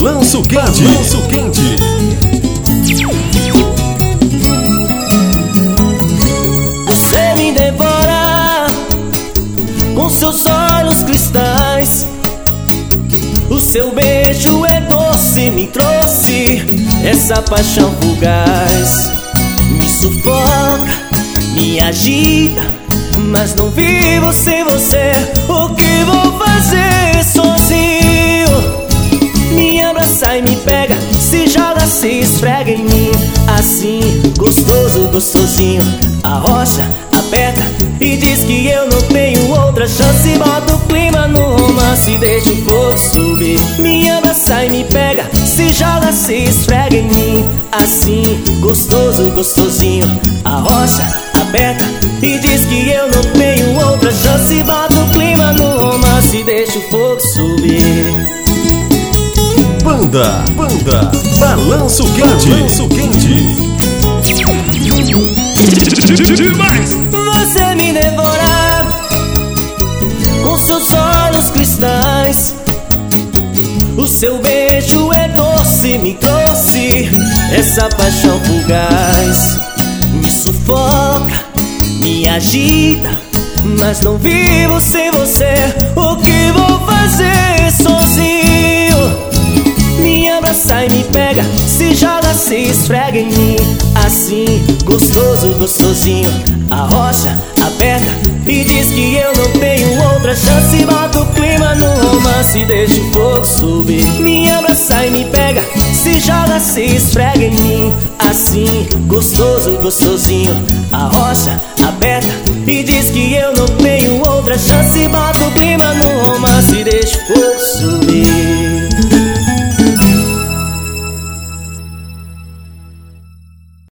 Balanço Quente. Balanço Quente. Você me devora com seus olhos cristais. O seu beijo é doce, me trouxe essa paixão fugaz. Me sufoca, me agita, mas não vivo sem você. O que vou fazer sozinho? Me abraça e me pega, se joga, se esfrega em mim. Assim, gostoso, gostosinho. Arrocha, aperta e diz que eu não tenho outra chance. Bota o clima no romance e deixa o fogo subir. Me abraça e me pega, se joga, se esfrega em mim. Assim, gostoso, gostosinho. Arrocha, aperta e diz que eu não tenho outra chance. Bota o clima no romance e deixa o fogo subir. Banda Balanço Quente. Balanço Quente. Você me devora com seus olhos cristais. O seu beijo é doce, me trouxe essa paixão fugaz. Me sufoca, me agita, mas não vivo sem você. O que vou fazer sozinho? Me abraça e me pega, se joga, se esfrega em mim. Assim, gostoso, gostosinho. Arrocha, aperta e diz que eu não tenho outra chance. Bota o clima no romance e deixa o fogo subir. Me abraça e me pega, se joga, se esfrega em mim. Assim, gostoso, gostosinho. Arrocha, aperta e diz que eu não tenho outra chance. Bota o